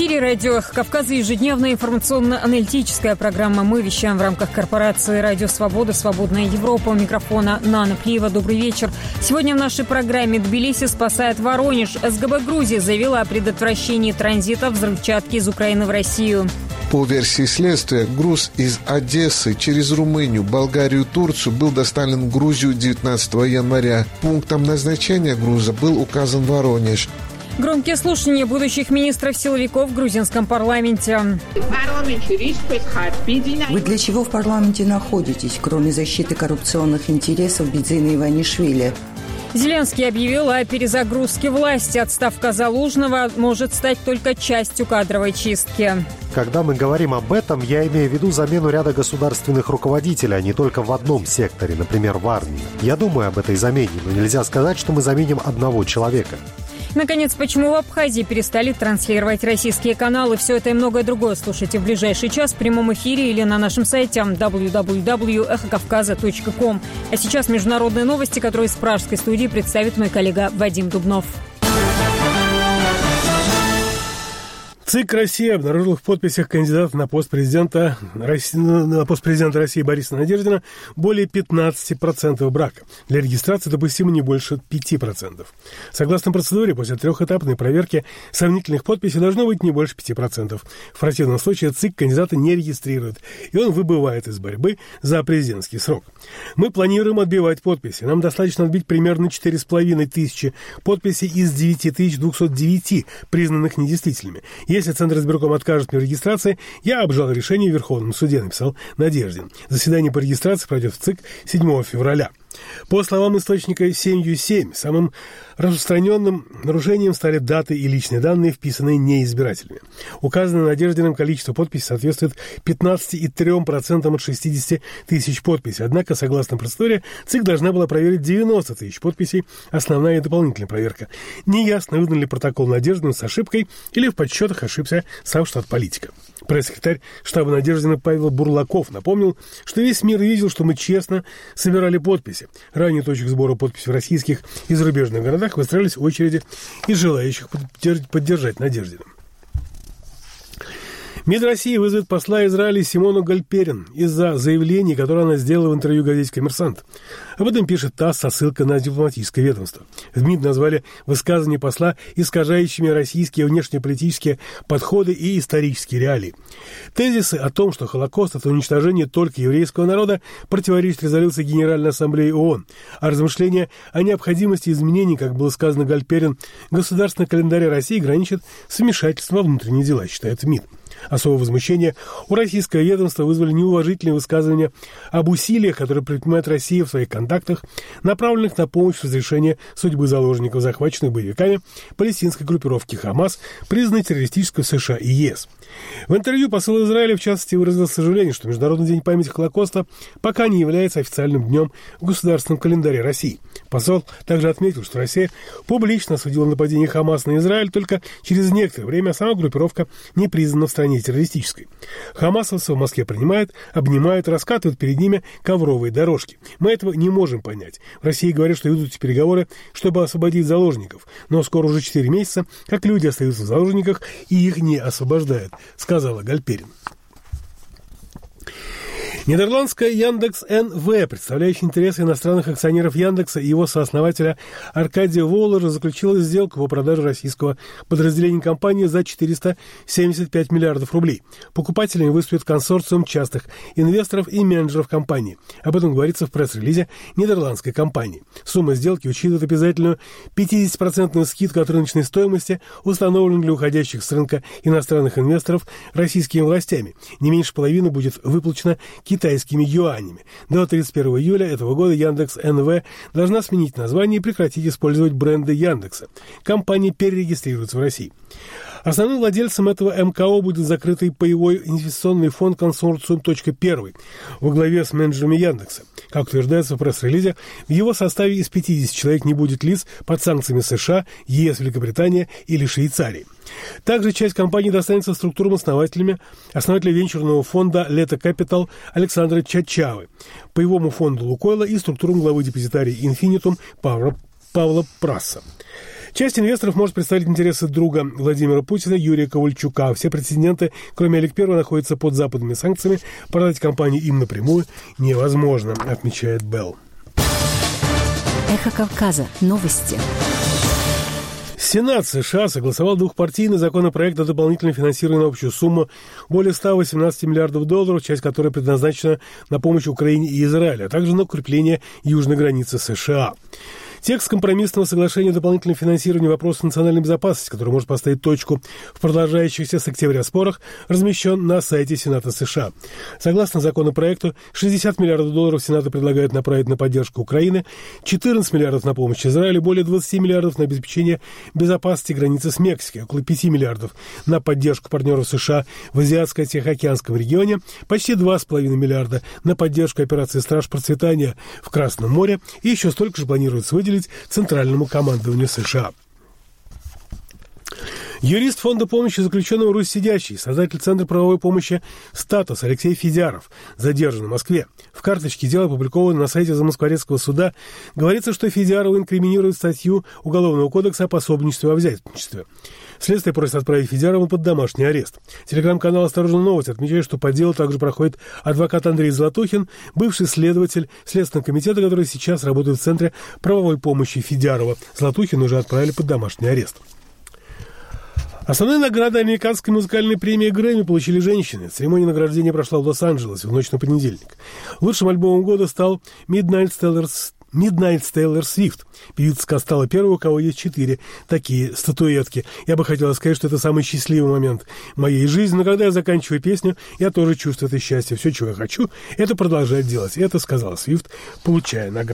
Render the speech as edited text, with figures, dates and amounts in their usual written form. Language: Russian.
эфире радио «Эхо Кавказа» ежедневная информационно-аналитическая программа. Мы вещаем в рамках корпорации «Радио Свобода», «Свободная Европа». У микрофона Нана Плиева. Добрый вечер. Сегодня в нашей программе Тбилиси спасает Воронеж. СГБ Грузии заявила о предотвращении транзита взрывчатки из Украины в Россию. По версии следствия, груз из Одессы через Румынию, Болгарию и Турцию был доставлен в Грузию 19 января. Пунктом назначения груза был указан Воронеж. Громкие слушания будущих министров-силовиков в грузинском парламенте. Вы для чего в парламенте находитесь, кроме защиты коррупционных интересов Бидзина Иванишвили? Зеленский объявил о перезагрузке власти. Отставка Залужного может стать только частью кадровой чистки. Когда мы говорим об этом, я имею в виду замену ряда государственных руководителей, а не только в одном секторе, например, в армии. Я думаю об этой замене, но нельзя сказать, что мы заменим одного человека. Наконец, почему в Абхазии перестали транслировать российские каналы? Все это и многое другое слушайте в ближайший час в прямом эфире или на нашем сайте www.эхокавказа.ком. А сейчас международные новости, которые из пражской студии представит мой коллега Вадим Дубнов. ЦИК России обнаружил в подписях кандидатов на пост президента России Бориса Надеждина более 15% брака. Для регистрации допустимо не больше 5%. Согласно процедуре, после трехэтапной проверки сомнительных подписей должно быть не больше 5%. В противном случае ЦИК кандидата не регистрирует, и он выбывает из борьбы за президентский срок. Мы планируем отбивать подписи. Нам достаточно отбить примерно 4500 подписей из 9209, признанных недействительными. Если Центр избирком откажет мне в регистрации, я обжалую решение в Верховном суде, написал Надеждин. Заседание по регистрации пройдет в ЦИК 7 февраля. По словам источника «Семью-7», самым распространенным нарушением стали даты и личные данные, вписанные неизбирателями. Указанное Надеждиным количество подписей соответствует 15,3% от 60 тысяч подписей. Однако, согласно процедуре, ЦИК должна была проверить 90 тысяч подписей, основная и дополнительная проверка. Неясно, выдан ли протокол Надеждину с ошибкой или в подсчетах ошибся сам штат политика. Пресс-секретарь штаба Надеждина Павел Бурлаков напомнил, что весь мир видел, что мы честно собирали подписи. Ранее точек сбора подписей в российских и зарубежных городах выстраивались очереди из желающих поддержать Надеждина. МИД России вызовет посла Израиля Симону Гальперин из-за заявлений, которые она сделала в интервью газете «Коммерсант». Об этом пишет ТАСС со ссылкой на дипломатическое ведомство. В МИД назвали высказывания посла искажающими российские внешнеполитические подходы и исторические реалии. Тезисы о том, что Холокост – это уничтожение только еврейского народа, противоречат резолюции Генеральной Ассамблеи ООН, а размышления о необходимости изменений, как было сказано Гальперин, государственного календаря России граничат с вмешательством во внутренние дела, считает МИД. Особое возмущение у российского ведомства вызвали неуважительные высказывания об усилиях, которые предпринимает Россия в своих контактах, направленных на помощь в разрешении судьбы заложников, захваченных боевиками палестинской группировки «Хамас», признанной террористической в США и ЕС. В интервью посол Израиля, в частности, выразил сожаление, что Международный день памяти Холокоста пока не является официальным днем в государственном календаре России. Посол также отметил, что Россия публично осудила нападение Хамас на Израиль, только через некоторое время сама группировка не признана в стране террористической. Хамасовцы в Москве принимают, обнимают, раскатывают перед ними ковровые дорожки. Мы этого не можем понять. В России говорят, что ведут переговоры, чтобы освободить заложников. Но скоро уже 4 месяца, как люди остаются в заложниках и их не освобождают, сказала Гальперин. Нидерландская Яндекс.НВ, представляющая интересы иностранных акционеров Яндекса и его сооснователя Аркадия Воллера, заключила сделку по продаже российского подразделения компании за 475 миллиардов рублей. Покупателями выступит консорциум частных инвесторов и менеджеров компании. Об этом говорится в пресс-релизе нидерландской компании. Сумма сделки учитывает обязательную 50% скидку от рыночной стоимости, установленную для уходящих с рынка иностранных инвесторов российскими властями. Не меньше половины будет выплачено китайскими юанями. До 31 июля этого года Яндекс.НВ должна сменить название и прекратить использовать бренды Яндекса. Компания перерегистрируется в России. Основным владельцем этого МКО будет закрытый паевой инвестиционный фонд «Консорциум.1» во главе с менеджерами Яндекса. Как утверждается в пресс-релизе, в его составе из 50 человек не будет лиц под санкциями США, ЕС, Великобритании или Швейцарии. Также часть компании достанется структурам основателя венчурного фонда «Лето Капитал» Александра Чачавы, паевому фонду «Лукойла» и структурам главы депозитарии «Инфинитум» Павла Прасса. Часть инвесторов может представить интересы друга Владимира Путина Юрия Ковальчука. Все претенденты, кроме Олег I, находятся под западными санкциями. Продать компанию им напрямую невозможно, отмечает Белл. Эхо Кавказа. Новости. Сенат США согласовал двухпартийный законопроект о дополнительном финансировании на общую сумму более 118 миллиардов долларов, часть которой предназначена на помощь Украине и Израилю, а также на укрепление южной границы США. Текст компромиссного соглашения о дополнительном финансировании вопроса национальной безопасности, который может поставить точку в продолжающихся с октября спорах, размещен на сайте Сената США. Согласно законопроекту, 60 миллиардов долларов Сенат предлагает направить на поддержку Украины, 14 миллиардов на помощь Израилю, более 20 миллиардов на обеспечение безопасности границы с Мексикой, около 5 миллиардов на поддержку партнеров США в Азиатско-Тихоокеанском регионе, почти 2,5 миллиарда на поддержку операции «Страж процветания» в Красном море и еще столько же планируется выделить Центральному командованию США. Юрист Фонда помощи заключенным Русь сидящий, создатель Центра правовой помощи «Статус» Алексей Федяров, задержан в Москве. В карточке дела, опубликованной на сайте Замоскворецкого суда, говорится, что Федярову инкриминирует статью Уголовного кодекса о пособничестве во взяточничестве. Следствие просит отправить Федярова под домашний арест. Телеграм-канал «Осторожно, новости» отмечает, что по делу также проходит адвокат Андрей Златухин, бывший следователь Следственного комитета, который сейчас работает в Центре правовой помощи Федярова. Златухина уже отправили под домашний арест. Основные награды американской музыкальной премии Грэмми получили женщины. Церемония награждения прошла в Лос-Анджелесе в ночь на понедельник. Лучшим альбомом года стал Midnight Taylor Swift. Певица стала первой, у кого есть 4 такие статуэтки. Я бы хотела сказать, что это самый счастливый момент моей жизни, но когда я заканчиваю песню, я тоже чувствую это счастье. Все, чего я хочу, это продолжать делать. Это сказала Свифт, получая награду.